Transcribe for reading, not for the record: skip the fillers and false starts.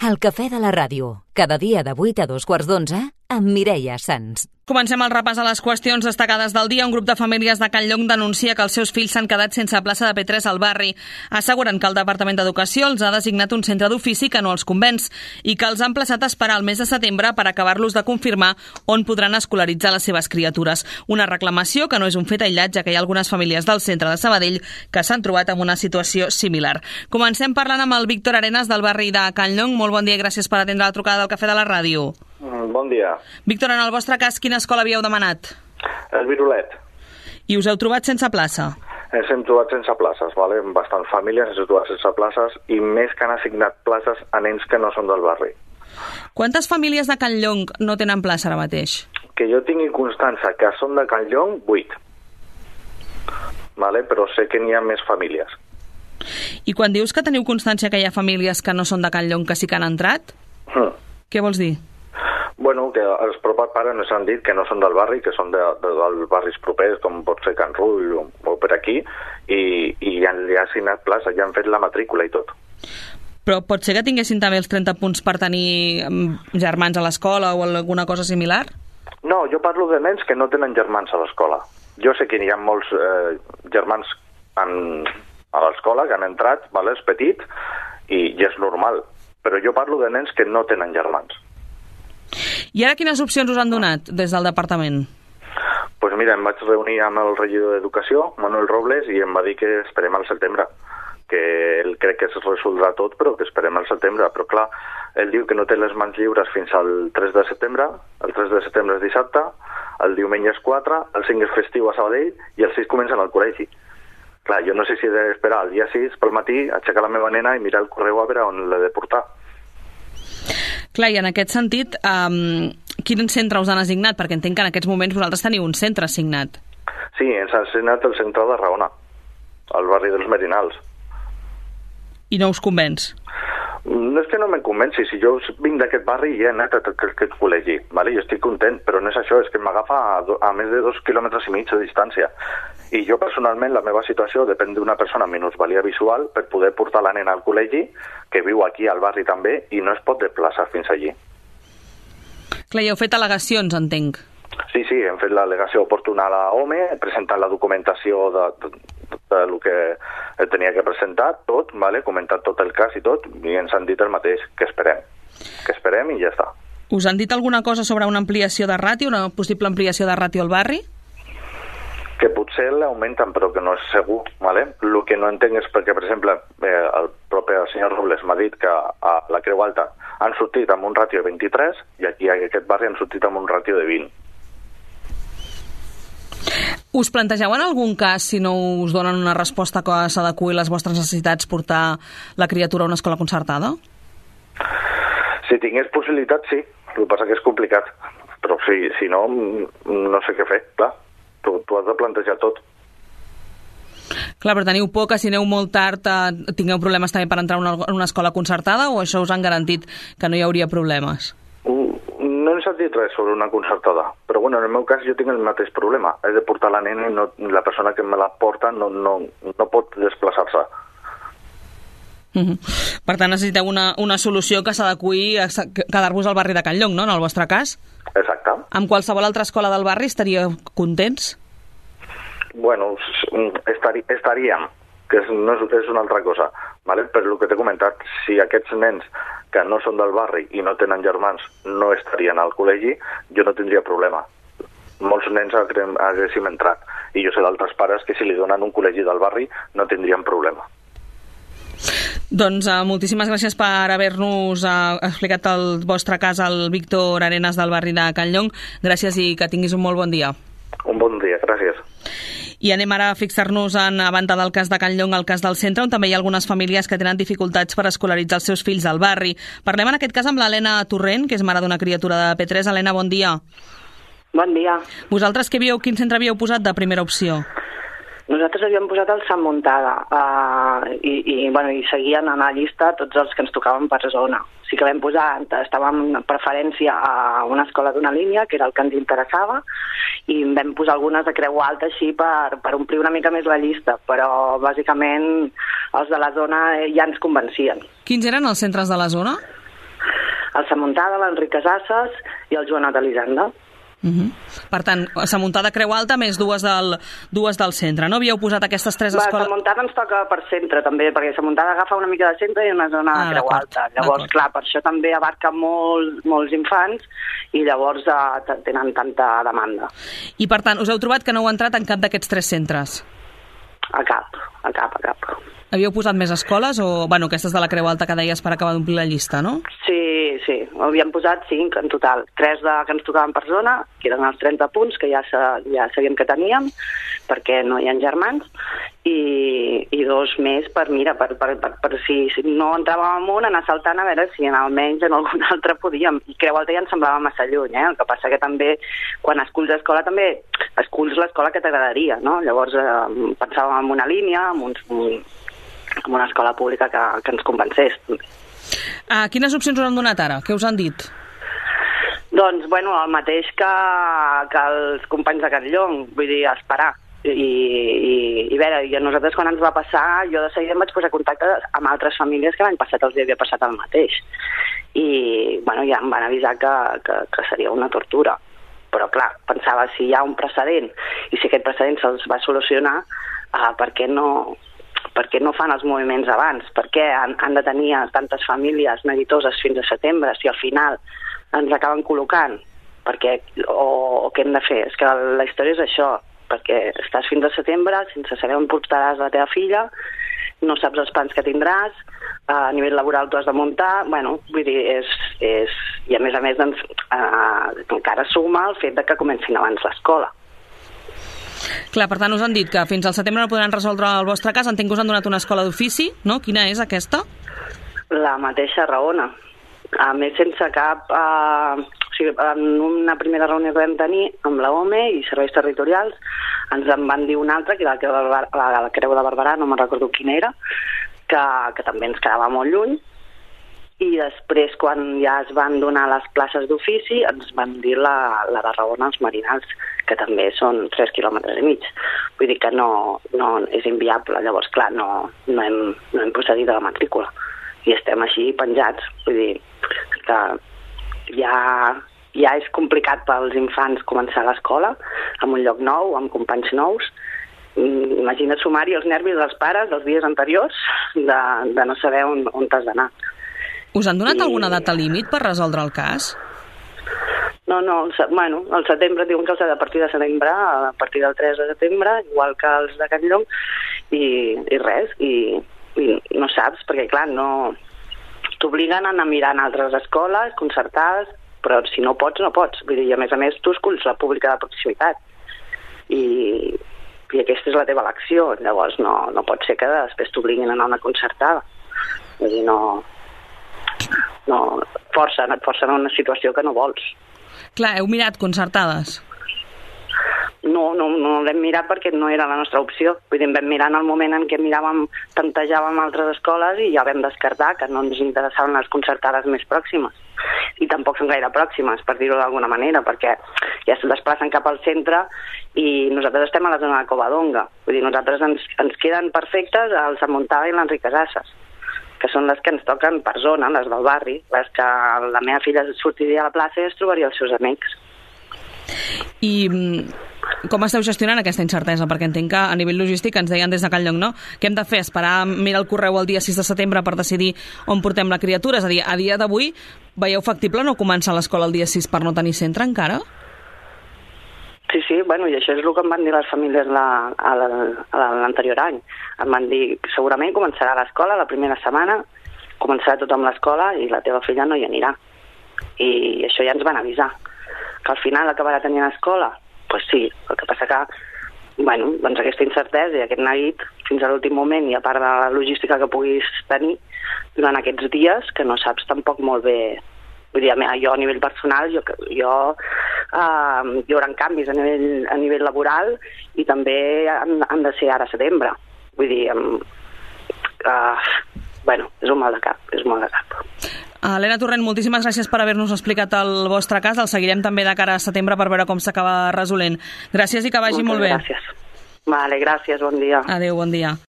El cafè de la ràdio, cada dia de 8 a 2:15 amb Mireia Sans. Comencem el repàs a les qüestions destacades del dia. Un grup de famílies de Can Llong denuncia que els seus fills s'han quedat sense plaça de P3 al barri. Asseguren que el Departament d'Educació els ha designat un centre d'ofici que no els convenç i que els han plaçat a esperar el mes de setembre per acabar-los de confirmar on podran escolaritzar les seves criatures. Una reclamació que no és un fet aïllat, ja que hi ha algunes famílies del centre de Sabadell que s'han trobat en una situació similar. Comencem parlant amb el Víctor Arenas del barri de Can Llong. Molt bon dia i gràcies per atendre la trucada del cafè de la ràdio. Bon dia. Víctor, en el vostre cas, quina escola havíeu demanat? El Virolet. I us heu trobat sense plaça? Ens hem trobat sense places, vale? Bastants famílies ens hem trobat sense places i més que han assignat places a nens que no són del barri. Quantes famílies de Can Llong no tenen plaça ara mateix? Que jo tingui constància que són de Can Llong, 8. Vale? Però sé que n'hi ha més famílies. I quan dius que teniu constància que hi ha famílies que no són de Can Llong que sí que han entrat, què vols dir? Bueno, que els propis pares ens han dit que no són del barri, que són dels barris propers, com pot ser Can Rull o per aquí, i li han assignat plaça, ja han fet la matrícula i tot. Però pot ser que tinguessin també els 30 punts per tenir germans a l'escola o alguna cosa similar? No, jo parlo de nens que no tenen germans a l'escola. Jo sé que hi ha molts germans a l'escola que han entrat, vale, és petit, i és normal. Però jo parlo de nens que no tenen germans. I ara quines opcions us han donat des del departament? Pues mira, em vaig reunir amb el regidor d'Educació, Manuel Robles, i em va dir que esperem al setembre, que ell crec que es resoldrà tot, però que esperem al setembre. Però clar, ell diu que no té les mans lliures fins al 3 de setembre, el 3 de setembre és dissabte, el diumenge és 4, el 5 és festiu a Sabadell i el 6 comencen al col·legi. Clar, jo no sé si he d'esperar el dia 6 pel matí, aixecar la meva nena i mirar el correu a veure on l'he de portar. Clar, i en aquest sentit, quin centre us han assignat? Perquè entenc que en aquests moments vosaltres teniu un centre assignat. Sí, ens ha assignat el centre de Raona, al barri dels Merinals. I no us convenç? No és que no me convenci, si jo vinc d'aquest barri i he anat a aquest col·legi, vale? Jo estic content, però no és això, és que m'agafa a més de 2,5 quilòmetres de distància. I jo personalment, la meva situació depèn d'una persona amb minusvalia visual per poder portar la nena al col·legi, que viu aquí al barri també, i no es pot desplaçar fins allí. Clar, i heu fet al·legacions, entenc. Sí, hem fet l'al·legació oportuna a la OME, he presentat la documentació del que tenia que presentar, tot, vale? Comentat tot el cas i tot, i ens han dit el mateix, que esperem i ja està. Us han dit alguna cosa sobre una ampliació de ràtio, una possible ampliació de ràtio al barri? Que potser l'augmenten, però que no és segur, vale? El que no entenc és perquè, per exemple, el propi senyor Robles m'ha dit que a la Creu Alta han sortit amb un ràtio de 23 i aquí a aquest barri han sortit amb un ràtio de 20. Us plantegeu en algun cas, si no us donen una resposta que s'adeqüi a les vostres necessitats, portar la criatura a una escola concertada? Si tingués possibilitat, sí. El que passa que és complicat. Però si no, no sé què fer, clar. Tu has de plantejar tot. Clar, però teniu por que si aneu molt tard tingueu problemes també per entrar en una escola concertada, o això us han garantit que no hi hauria problemes? No ens han dit res sobre una concertada, però bueno, en el meu cas jo tinc el mateix problema. He de portar la nena i la persona que me la porta no pot desplaçar-se. Per tant, necessiteu una solució que s'adeqüi a quedar-vos al barri de Can Llong, no?, en el vostre cas? Exacte. Amb qualsevol altra escola del barri estaríeu contents? Bueno, estaríem, que és una altra cosa, vale? Però el que t'he comentat, si aquests nens que no són del barri i no tenen germans no estarien al col·legi, jo no tindria problema. Molts nens haguéssim entrat, i jo sé d'altres pares que si li donen un col·legi del barri no tindrien problema. Doncs moltíssimes gràcies per haver-nos explicat el vostre cas al Víctor Arenas del barri de Can Llong. Gràcies i que tinguis un molt bon dia. Un bon dia, gràcies. I anem ara a fixar-nos a banda del cas de Can Llong, el cas del centre, on també hi ha algunes famílies que tenen dificultats per escolaritzar els seus fills al barri. Parlem en aquest cas amb l'Helena Torrent, que és mare d'una criatura de P3. Helena, bon dia. Bon dia. Vosaltres quin centre havíeu posat de primera opció? Nosaltres havíem posat el Sant Muntada i seguien a la llista tots els que ens tocaven per zona. Sí que vam posar, estàvem en preferència a una escola d'una línia, que era el que ens interessava, i vam posar algunes de Creu Alta així per omplir una mica més la llista, però bàsicament els de la zona ja ens convencien. Quins eren els centres de la zona? el Sa Muntada, l'Enric Casasses i el Joanot Elisenda. Per tant, Sa Muntada, Creu Alta, més dues del centre, no? Havíeu posat aquestes 3 escoles... Sa Muntada ens toca per centre, també, perquè Sa Muntada agafa una mica de centre i una zona de Creu Alta. Llavors, clar, per això també abarca molts infants i llavors tenen tanta demanda. I, per tant, us heu trobat que no heu entrat en cap d'aquests 3 centres? A cap. Havíeu posat més escoles o, bueno, aquestes de la Creu Alta que deies per acabar d'omplir la llista, no? Sí, havíem posat 5 en total. 3 que ens tocaven per zona, que eren els 30 punts, que ja sabíem que teníem, perquè no hi ha germans, i 2 més per si no entràvem en un, anar saltant a veure si almenys en algun altre podíem. I Creu Alta ja ens semblava massa lluny, El que passa que també, quan esculls escola, també esculls l'escola que t'agradaria, no? Llavors pensàvem en una línia, en una escola pública que ens compensés. Quines opcions us han donat ara? Què us han dit? Doncs, bueno, el mateix que els companys de Catlllong, vull dir, esperar. I a veure, i a nosaltres quan ens va passar, jo de seguida em vaig posar en contacte amb altres famílies que l'any passat els havia passat el mateix. I, bueno, ja em van avisar que seria una tortura. Però, clar, pensava, si hi ha un precedent i si aquest precedent se'ls va solucionar, per què no fan els moviments abans? Per què han de tenir tantes famílies neguitoses fins a setembre si al final ens acaben col·locant? O què hem de fer? És que la història és això, perquè estàs fins a setembre sense saber on portaràs la teva filla, no saps els plans que tindràs, a nivell laboral t'ho has de muntar, bueno, vull dir, i a més doncs, encara suma el fet de que comencin abans l'escola. Clar, per tant, us han dit que fins al setembre no podran resoldre el vostre cas. Entenc que us han donat una escola d'ofici, no? Quina és aquesta? La mateixa Raona. A més, sense cap... O sigui, en una primera reunió que vam tenir amb la OME i serveis territorials, ens en van dir una altra, que era la Creu de Barberà, no me'n recordo quina era, que també ens quedava molt lluny. I després, quan ja es van donar les places d'ofici, ens van dir la de Raona als Marinals, que també són 3,5 quilòmetres. Vull dir que no és inviable. Llavors, clar, no hem procedit a la matrícula. I estem així penjats. Vull dir que ja és complicat pels infants començar l'escola, en un lloc nou, amb companys nous. Imagina't sumar-hi els nervis dels pares dels dies anteriors de no saber on t'has d'anar. Us han donat alguna data límit per resoldre el cas? No, al setembre diuen que els de partir de setembre, a partir del 3 de setembre, igual que els de Catlllong, i res, i no saps, perquè clar, no t'obliguen a anar mirant altres escoles concertades, però si no pots, no pots. Vull dir, a més, tu esculls la pública de proximitat, i aquesta és la teva elecció. Llavors no pot ser que després t'obliguin a anar a una concertada. Vull dir, et forcen a una situació que no vols. Clar, heu mirat concertades? No l'hem mirat perquè no era la nostra opció. Vull dir, vam mirar en el moment en què tantejàvem altres escoles i ja vam descartar que no ens interessaven les concertades més pròximes. I tampoc són gaire pròximes, per dir-ho d'alguna manera, perquè ja es desplacen cap al centre i nosaltres estem a la zona de Covadonga. Vull dir, nosaltres ens queden perfectes el Sa Muntada i l'Enric Casasses, que són les que ens toquen per zona, les del barri, les que la meva filla sortiria a la plaça i es trobaria els seus amics. I com esteu gestionant aquesta incertesa? Perquè entenc que a nivell logístic ens deien des de Catlllong, no? Què hem de fer? Esperar, mirar el correu el dia 6 de setembre per decidir on portem la criatura? És a dir, a dia d'avui veieu factible no començar l'escola el dia 6 per no tenir centre encara? Sí, bueno, i això és el que em van dir les famílies l'anterior any. Em van dir, segurament començarà l'escola la primera setmana, començarà tothom l'escola i la teva filla no hi anirà. I això ja ens van avisar. Que al final acabarà tenint escola? Doncs sí, el que passa que, bueno, doncs aquesta incertesa i aquest neguit fins a l'últim moment, i a part de la logística que puguis tenir durant aquests dies, que no saps tampoc molt bé. Vull dir, jo a nivell personal, hi haurà canvis a nivell laboral i també han de ser ara a setembre. Vull dir, bueno, és un mal de cap, Helena Torrent, moltíssimes gràcies per haver-nos explicat el vostre cas. El seguirem també de cara a setembre per veure com s'acaba resolent. Gràcies i que vagi molt bé. Gràcies. Vale, gràcies, bon dia. Adéu, bon dia.